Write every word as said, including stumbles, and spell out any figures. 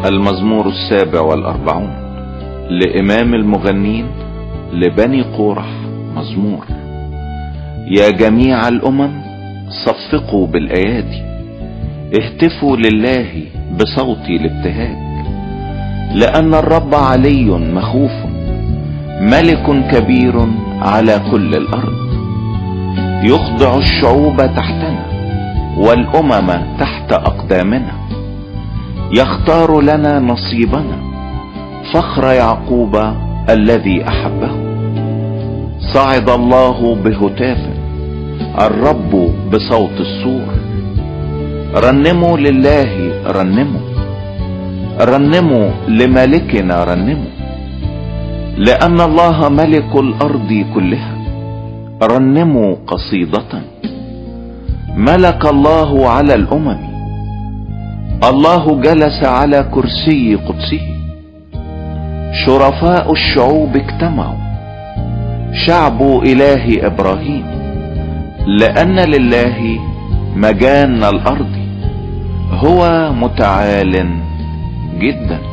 المزمور السابع والأربعون لإمام المغنين لبني قورح. مزمور: يا جميع الأمم صفقوا بالأيادي، اهتفوا لله بصوت الابتهاج، لأن الرب علي مخوف، ملك كبير على كل الأرض. يخضع الشعوب تحتنا والأمم تحت أقدامنا. يختار لنا نصيبنا، فخر يعقوب الذي أحبه. صعد الله بهتاف، الرب بصوت الصور. رنموا لله، رنموا رنموا لملكنا، رنموا لأن الله ملك الأرض كلها. رنموا قصيدة: ملك الله على الأمم، الله جلس على كرسي قدسه. شرفاء الشعوب اجتمعوا، شعب إله إبراهيم، لأن لله مجان الأرض، هو متعال جدا.